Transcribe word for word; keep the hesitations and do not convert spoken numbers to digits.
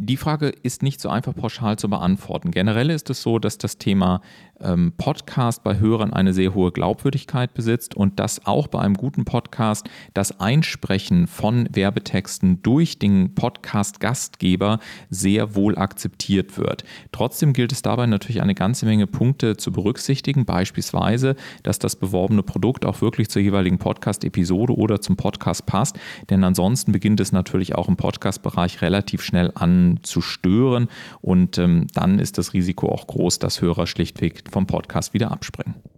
Die Frage ist nicht so einfach pauschal zu beantworten. Generell ist es so, dass das Thema ähm, Podcast bei Hörern eine sehr hohe Glaubwürdigkeit besitzt und dass auch bei einem guten Podcast das Einsprechen von Werbetexten durch den Podcast-Gastgeber sehr wohl akzeptiert wird. Trotzdem gilt es dabei natürlich eine ganze Menge Punkte zu berücksichtigen, beispielsweise, dass das beworbene Produkt auch wirklich zur jeweiligen Podcast-Episode oder zum Podcast passt, denn ansonsten beginnt es natürlich auch im Podcast-Bereich relativ schnell an zu stören und ähm, dann ist das Risiko auch groß, dass Hörer schlichtweg vom Podcast wieder abspringen.